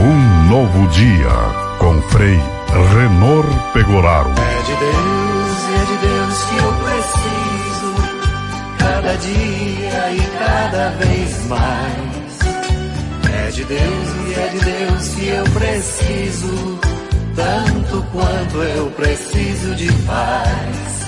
Um novo dia com Frei Renor Pegoraro. É de Deus que eu preciso, cada dia e cada vez mais. É de Deus que eu preciso, tanto quanto eu preciso de paz.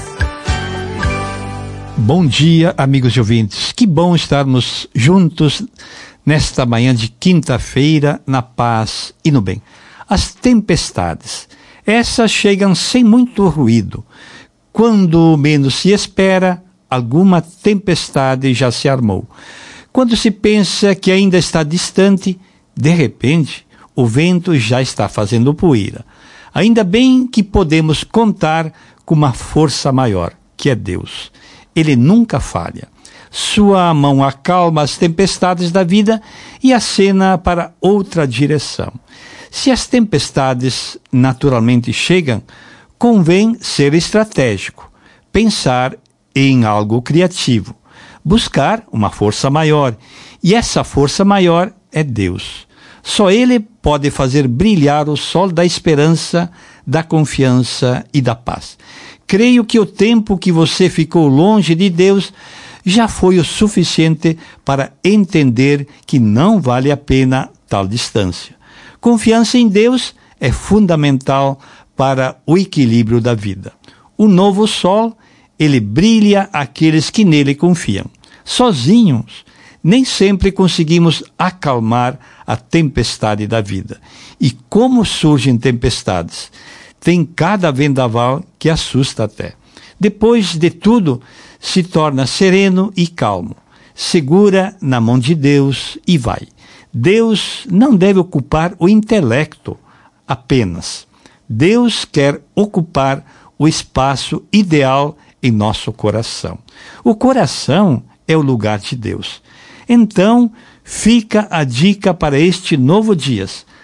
Bom dia, amigos e ouvintes. Que bom estarmos juntos nesta manhã de quinta-feira, na paz e no bem. As tempestades, essas chegam sem muito ruído. Quando menos se espera, alguma tempestade já se armou. Quando se pensa que ainda está distante, de repente, o vento já está fazendo poeira. Ainda bem que podemos contar com uma força maior, que é Deus. Ele nunca falha. Sua mão acalma as tempestades da vida e acena para outra direção. Se as tempestades naturalmente chegam, convém ser estratégico, pensar em algo criativo, buscar uma força maior. E essa força maior é Deus. Só Ele pode fazer brilhar o sol da esperança, da confiança e da paz. Creio que o tempo que você ficou longe de Deus já foi o suficiente para entender que não vale a pena tal distância. Confiança em Deus é fundamental para o equilíbrio da vida. O novo sol, ele brilha aqueles que nele confiam. Sozinhos, nem sempre conseguimos acalmar a tempestade da vida. E como surgem tempestades? Tem cada vendaval que assusta até. Depois de tudo, se torna sereno e calmo. Segura na mão de Deus e vai. Deus não deve ocupar o intelecto apenas. Deus quer ocupar o espaço ideal em nosso coração. O coração é o lugar de Deus. Então, fica a dica para este novo dia.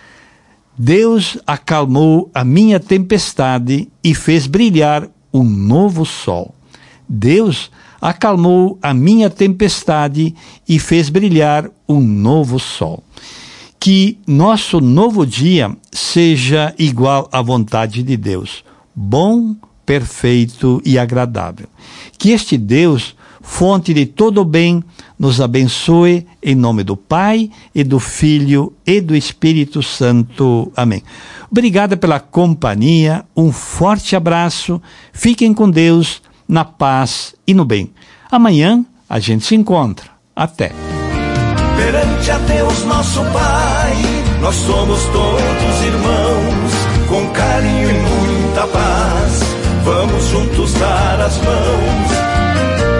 Deus acalmou a minha tempestade e fez brilhar um novo sol. Deus acalmou a minha tempestade e fez brilhar um novo sol. Que nosso novo dia seja igual à vontade de Deus, bom, perfeito e agradável. Que este Deus, fonte de todo o bem, nos abençoe em nome do Pai e do Filho e do Espírito Santo. Amém. Obrigada pela companhia, um forte abraço, fiquem com Deus, na paz e no bem. Amanhã a gente se encontra. Até. Perante a Deus nosso Pai, nós somos todos irmãos, com carinho e muita paz, vamos juntos dar as mãos.